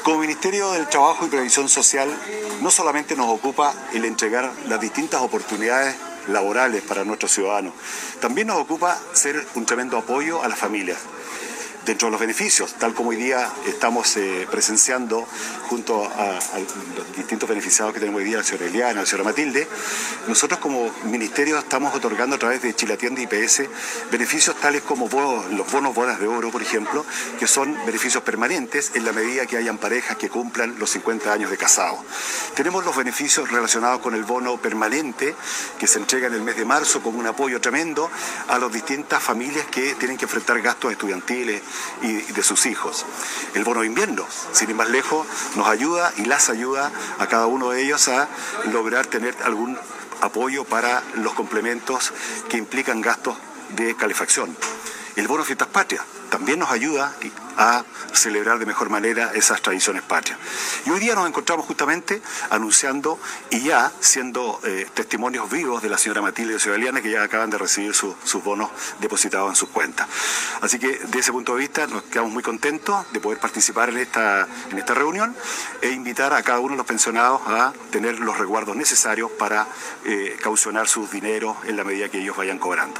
Como Ministerio del Trabajo y Previsión Social, no solamente nos ocupa el entregar las distintas oportunidades laborales para nuestros ciudadanos, también nos ocupa ser un tremendo apoyo a las familias. Dentro de los beneficios, tal como hoy día estamos presenciando junto a los distintos beneficiados que tenemos hoy día, la señora Eliana, la señora Matilde, nosotros como Ministerio estamos otorgando a través de Chile Atiende IPS beneficios tales como los bonos bodas de oro, por ejemplo, que son beneficios permanentes en la medida que hayan parejas que cumplan los 50 años de casado. Tenemos los beneficios relacionados con el bono permanente que se entrega en el mes de marzo como un apoyo tremendo a las distintas familias que tienen que enfrentar gastos estudiantiles y de sus hijos. El bono de invierno, sin ir más lejos, nos ayuda y las ayuda a cada uno de ellos a lograr tener algún apoyo para los complementos que implican gastos de calefacción. El bono de fiestas patrias también nos ayuda a celebrar de mejor manera esas tradiciones patrias. Y hoy día nos encontramos justamente anunciando y ya siendo testimonios vivos de la señora Matilde y la señora Eliana, que ya acaban de recibir sus bonos depositados en sus cuentas. Así que de ese punto de vista nos quedamos muy contentos de poder participar en esta reunión e invitar a cada uno de los pensionados a tener los resguardos necesarios para caucionar sus dineros en la medida que ellos vayan cobrando.